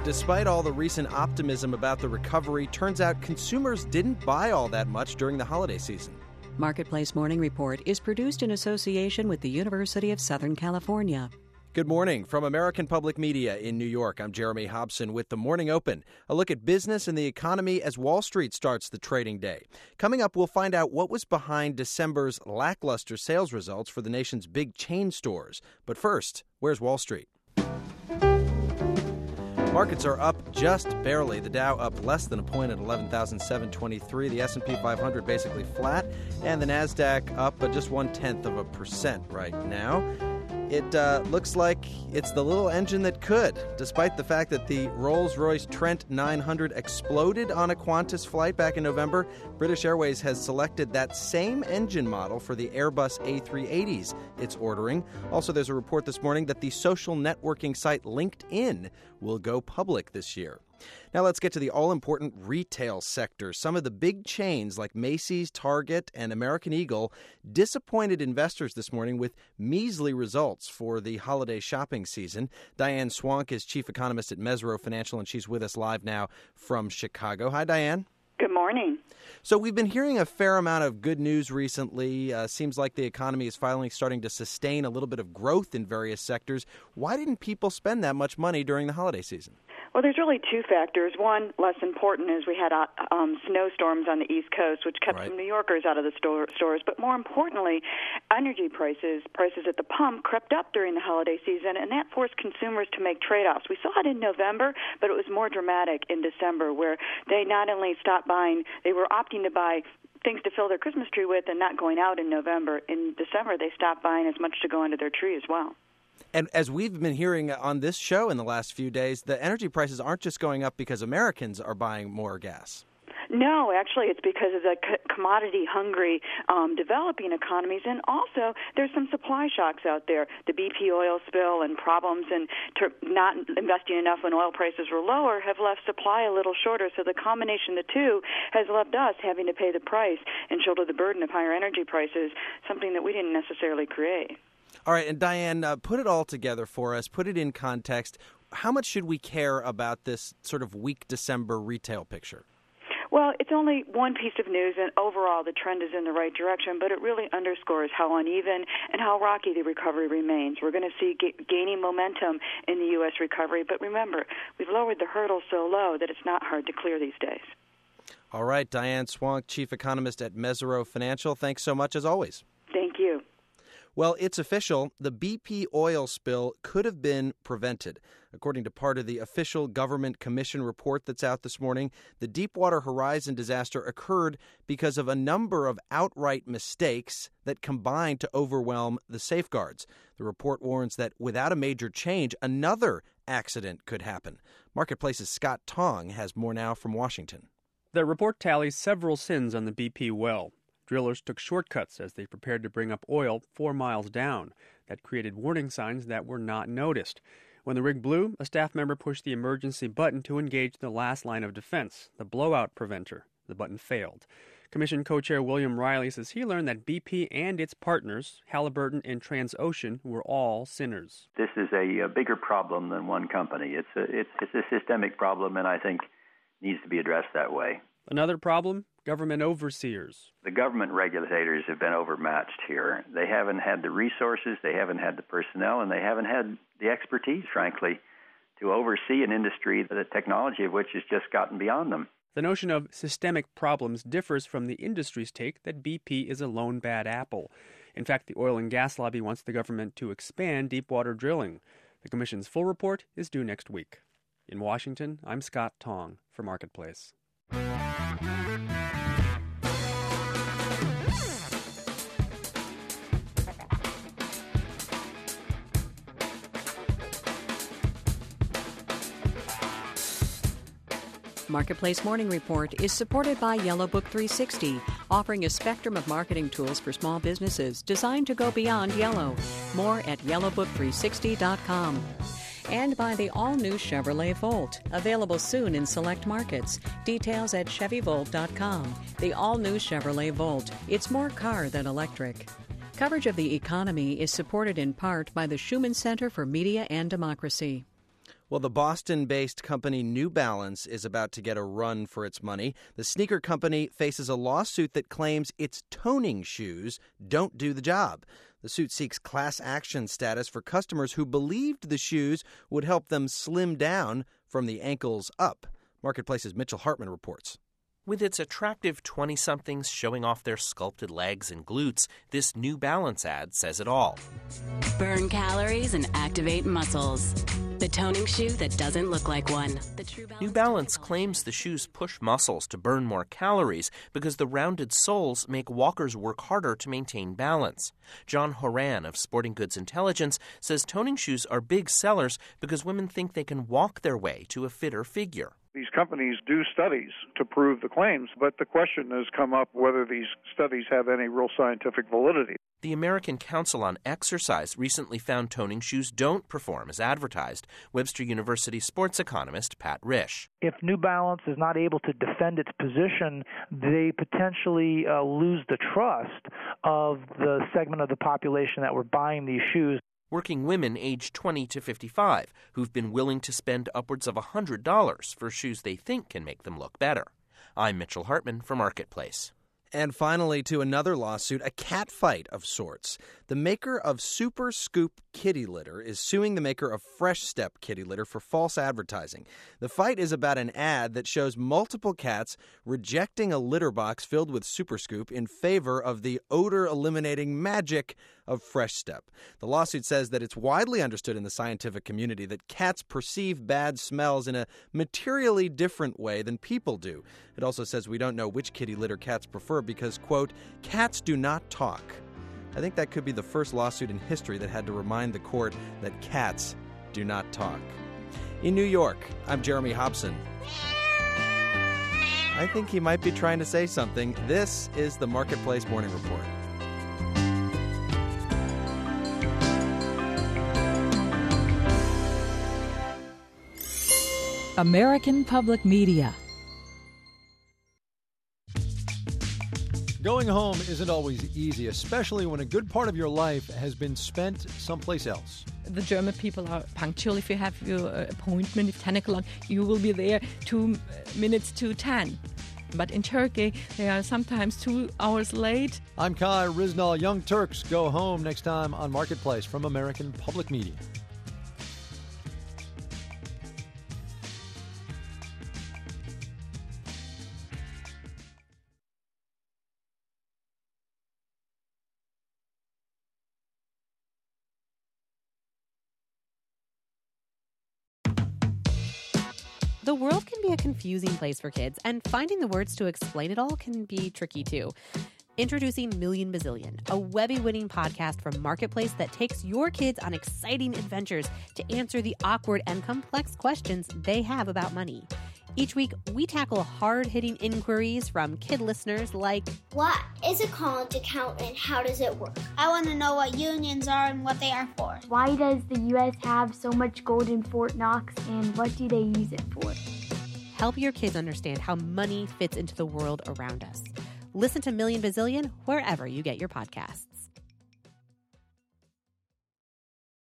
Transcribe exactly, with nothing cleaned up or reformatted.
Despite all the recent optimism about the recovery, turns out consumers didn't buy all that much during the holiday season. Marketplace Morning Report is produced in association with the University of Southern California. Good morning from American Public Media in New York. I'm Jeremy Hobson with The Morning Open, a look at business and the economy as Wall Street starts the trading day. Coming up, we'll find out what was behind December's lackluster sales results for the nation's big chain stores. But first, where's Wall Street? Markets are up just barely. The Dow up less than a point at eleven thousand seven hundred twenty-three. The S and P five hundred basically flat. And the NASDAQ up but just one-tenth of a percent right now. It uh, looks like it's the little engine that could, despite the fact that the Rolls-Royce Trent nine hundred exploded on a Qantas flight back in November. British Airways has selected that same engine model for the Airbus A three eighties it's ordering. Also, there's a report this morning that the social networking site LinkedIn will go public this year. Now let's get to the all-important retail sector. Some of the big chains like Macy's, Target, and American Eagle disappointed investors this morning with measly results for the holiday shopping season. Diane Swank is chief economist at Mesirow Financial, and she's with us live now from Chicago. Hi, Diane. Good morning. So we've been hearing a fair amount of good news recently. Uh, seems like the economy is finally starting to sustain a little bit of growth in various sectors. Why didn't people spend that much money during the holiday season? Well, there's really two factors. One, less important, is we had uh, um, snowstorms on the East Coast, which kept right. some New Yorkers out of the store, stores. But more importantly, energy prices, prices at the pump, crept up during the holiday season, and that forced consumers to make trade-offs. We saw it in November, but it was more dramatic in December, where they not only stopped buying, they were opting to buy things to fill their Christmas tree with and not going out in November. In December, they stopped buying as much to go under their tree as well. And as we've been hearing on this show in the last few days, the energy prices aren't just going up because Americans are buying more gas. No, actually, it's because of the c- commodity-hungry um, developing economies, and also there's some supply shocks out there. The B P oil spill and problems and ter- not investing enough when oil prices were lower have left supply a little shorter. So the combination of the two has left us having to pay the price and shoulder the burden of higher energy prices, something that we didn't necessarily create. All right, and Diane, uh, put it all together for us. Put it in context. How much should we care about this sort of weak December retail picture? Well, it's only one piece of news, and overall the trend is in the right direction, but it really underscores how uneven and how rocky the recovery remains. We're going to see g- gaining momentum in the U S recovery, but remember, we've lowered the hurdle so low that it's not hard to clear these days. All right, Diane Swank, chief economist at Mesirow Financial. Thanks so much, as always. Thank you. Well, it's official. The B P oil spill could have been prevented. According to part of the official government commission report that's out this morning, the Deepwater Horizon disaster occurred because of a number of outright mistakes that combined to overwhelm the safeguards. The report warns that without a major change, another accident could happen. Marketplace's Scott Tong has more now from Washington. The report tallies several sins on the B P well. Drillers took shortcuts as they prepared to bring up oil four miles down. That created warning signs that were not noticed. When the rig blew, a staff member pushed the emergency button to engage the last line of defense, the blowout preventer. The button failed. Commission co-chair William Riley says he learned that B P and its partners, Halliburton and Transocean, were all sinners. This is a, a bigger problem than one company. It's a, it's, it's a systemic problem, and I think needs to be addressed that way. Another problem? Government overseers. The government regulators have been overmatched here. They haven't had the resources, they haven't had the personnel, and they haven't had the expertise, frankly, to oversee an industry, the technology of which has just gotten beyond them. The notion of systemic problems differs from the industry's take that B P is a lone bad apple. In fact, the oil and gas lobby wants the government to expand deepwater drilling. The commission's full report is due next week. In Washington, I'm Scott Tong for Marketplace. Marketplace Morning Report is supported by Yellow Book three sixty, offering a spectrum of marketing tools for small businesses designed to go beyond yellow. More at yellow book three sixty dot com. And by the all-new Chevrolet Volt, available soon in select markets. Details at chevy volt dot com. The all-new Chevrolet Volt. It's more car than electric. Coverage of the economy is supported in part by the Schumann Center for Media and Democracy. Well, the Boston-based company New Balance is about to get a run for its money. The sneaker company faces a lawsuit that claims its toning shoes don't do the job. The suit seeks class action status for customers who believed the shoes would help them slim down from the ankles up. Marketplace's Mitchell Hartman reports. With its attractive twenty-somethings showing off their sculpted legs and glutes, this New Balance ad says it all. Burn calories and activate muscles. The toning shoe that doesn't look like one. The True Balance New Balance claims the shoes push muscles to burn more calories because the rounded soles make walkers work harder to maintain balance. John Horan of Sporting Goods Intelligence says toning shoes are big sellers because women think they can walk their way to a fitter figure. These companies do studies to prove the claims, but the question has come up whether these studies have any real scientific validity. The American Council on Exercise recently found toning shoes don't perform as advertised. Webster University sports economist Pat Risch. If New Balance is not able to defend its position, they potentially uh, lose the trust of the segment of the population that were buying these shoes. Working women aged twenty to fifty-five who've been willing to spend upwards of one hundred dollars for shoes they think can make them look better. I'm Mitchell Hartman for Marketplace. And finally, to another lawsuit, a cat fight of sorts. The maker of Super Scoop kitty litter is suing the maker of Fresh Step kitty litter for false advertising. The fight is about an ad that shows multiple cats rejecting a litter box filled with Super Scoop in favor of the odor-eliminating magic of Fresh Step. The lawsuit says that it's widely understood in the scientific community that cats perceive bad smells in a materially different way than people do. It also says we don't know which kitty litter cats prefer because, quote, cats do not talk. I think that could be the first lawsuit in history that had to remind the court that cats do not talk. In New York, I'm Jeremy Hobson. I think he might be trying to say something. This is the Marketplace Morning Report. American Public Media. Going home isn't always easy, especially when a good part of your life has been spent someplace else. The German people are punctual. If you have your appointment at ten o'clock, you will be there two minutes to ten. But in Turkey, they are sometimes two hours late. I'm Kai Riznal. Young Turks go home next time on Marketplace from American Public Media. The world can be a confusing place for kids, and finding the words to explain it all can be tricky too. Introducing Million Bazillion, a Webby-winning podcast from Marketplace that takes your kids on exciting adventures to answer the awkward and complex questions they have about money. Each week, we tackle hard-hitting inquiries from kid listeners like, what is a college account and how does it work? I want to know what unions are and what they are for. Why does the U S have so much gold in Fort Knox and what do they use it for? Help your kids understand how money fits into the world around us. Listen to Million Bazillion wherever you get your podcasts.